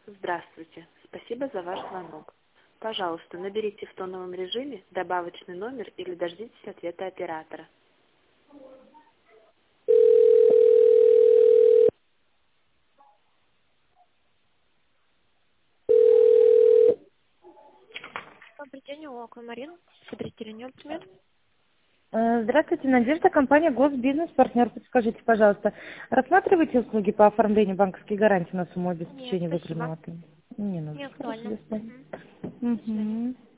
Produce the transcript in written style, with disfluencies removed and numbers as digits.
Здравствуйте. Спасибо за ваш звонок. Пожалуйста, наберите в тоновом режиме добавочный номер или дождитесь ответа оператора. Добрый день, Аквамарин. Подразделение «Оптимед». Здравствуйте, Надежда, компания «Госбизнес», партнер. Подскажите, пожалуйста, рассматриваете услуги по оформлению банковской гарантии на сумму Нет, обеспечения спасибо. выпрямленного? Не Не нужно. Хорошо, актуально. до свидания. До свидания. Мгм.